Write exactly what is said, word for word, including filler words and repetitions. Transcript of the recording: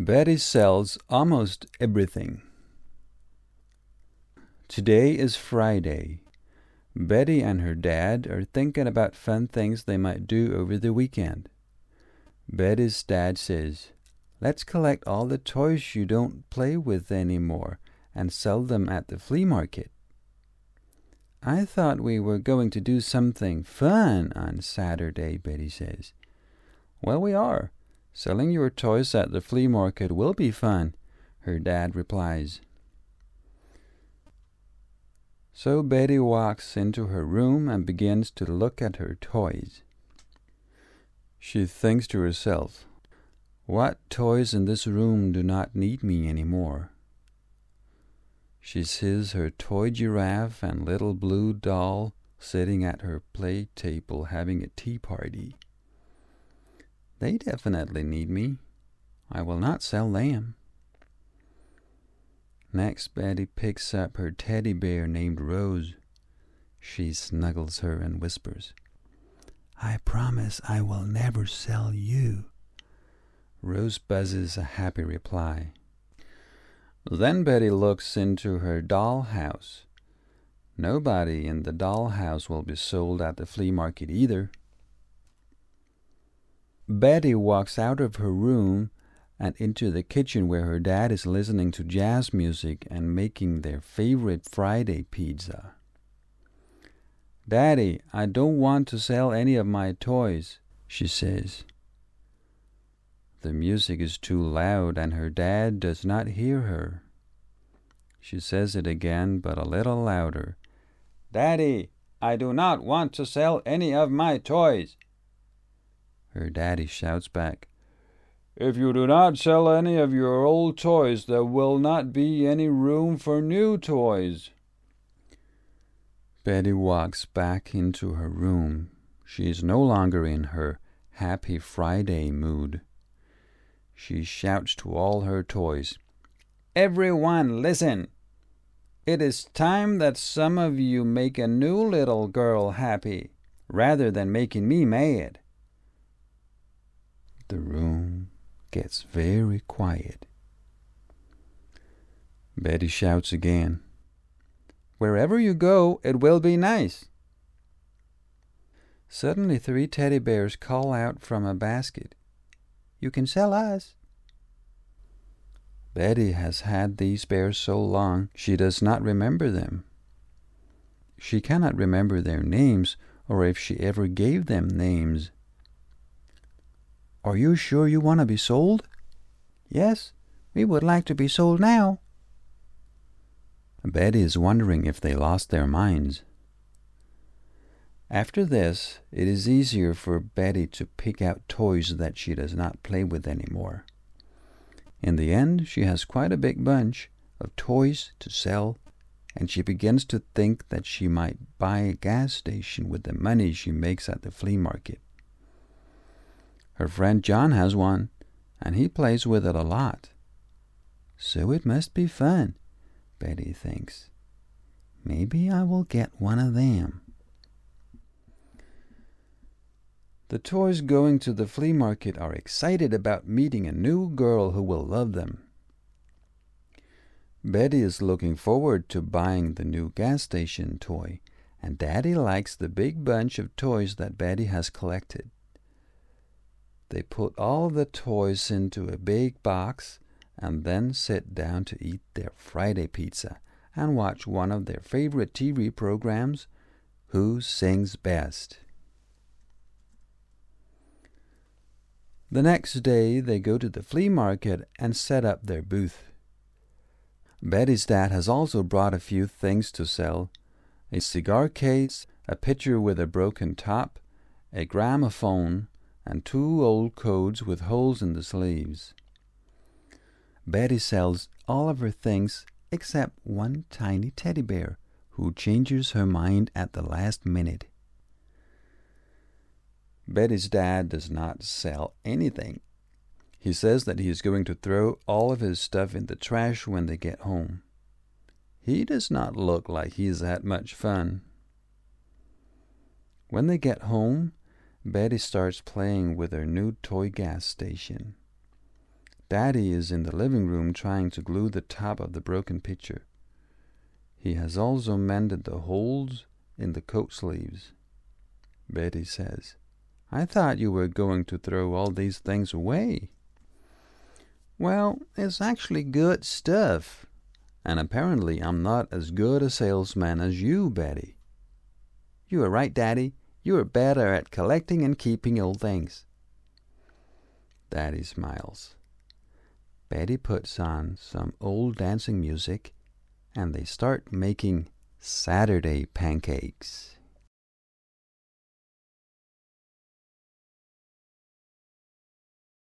Betty sells almost everything. Today is Friday. Betty and her dad are thinking about fun things they might do over the weekend. Betty's dad says, "Let's collect all the toys you don't play with anymore and sell them at the flea market." "I thought we were going to do something fun on Saturday," Betty says. "Well, we are. Selling your toys at the flea market will be fun," her dad replies. So Betty walks into her room and begins to look at her toys. She thinks to herself, "What toys in this room do not need me anymore?" She sees her toy giraffe and little blue doll sitting at her play table having a tea party. They definitely need me. I will not sell them. Next, Betty picks up her teddy bear named Rose. She snuggles her and whispers, "I promise I will never sell you." Rose buzzes a happy reply. Then Betty looks into her doll house. Nobody in the doll house will be sold at the flea market either. Betty walks out of her room and into the kitchen where her dad is listening to jazz music and making their favorite Friday pizza. "Daddy, I don't want to sell any of my toys," she says. The music is too loud and her dad does not hear her. She says it again, but a little louder. "Daddy, I do not want to sell any of my toys." Her daddy shouts back, "If you do not sell any of your old toys, there will not be any room for new toys." Betty walks back into her room. She is no longer in her happy Friday mood. She shouts to all her toys, "Everyone, listen! It is time that some of you make a new little girl happy, rather than making me mad." The room gets very quiet. Betty shouts again, "Wherever you go, it will be nice." Suddenly three teddy bears call out from a basket, "You can sell us." Betty has had these bears so long she does not remember them. She cannot remember their names or if she ever gave them names. "Are you sure you want to be sold?" "Yes, we would like to be sold now." Betty is wondering if they lost their minds. After this, it is easier for Betty to pick out toys that she does not play with anymore. In the end, she has quite a big bunch of toys to sell, and she begins to think that she might buy a gas station with the money she makes at the flea market. Her friend John has one, and he plays with it a lot. So it must be fun, Betty thinks. Maybe I will get one of them. The toys going to the flea market are excited about meeting a new girl who will love them. Betty is looking forward to buying the new gas station toy, and Daddy likes the big bunch of toys that Betty has collected. They put all the toys into a big box and then sit down to eat their Friday pizza and watch one of their favorite T V programs, Who Sings Best. The next day, they go to the flea market and set up their booth. Betty's dad has also brought a few things to sell: a cigar case, a pitcher with a broken top, a gramophone, and two old coats with holes in the sleeves. Betty sells all of her things except one tiny teddy bear, who changes her mind at the last minute. Betty's dad does not sell anything. He says that he is going to throw all of his stuff in the trash when they get home. He does not look like he has had much fun. When they get home, Betty starts playing with her new toy gas station. Daddy is in the living room trying to glue the top of the broken picture. He has also mended the holes in the coat sleeves. Betty says, "I thought you were going to throw all these things away." "Well, it's actually good stuff. And apparently I'm not as good a salesman as you, Betty." "You are right, Daddy. You are better at collecting and keeping old things." Daddy smiles. Betty puts on some old dancing music, and they start making Saturday pancakes.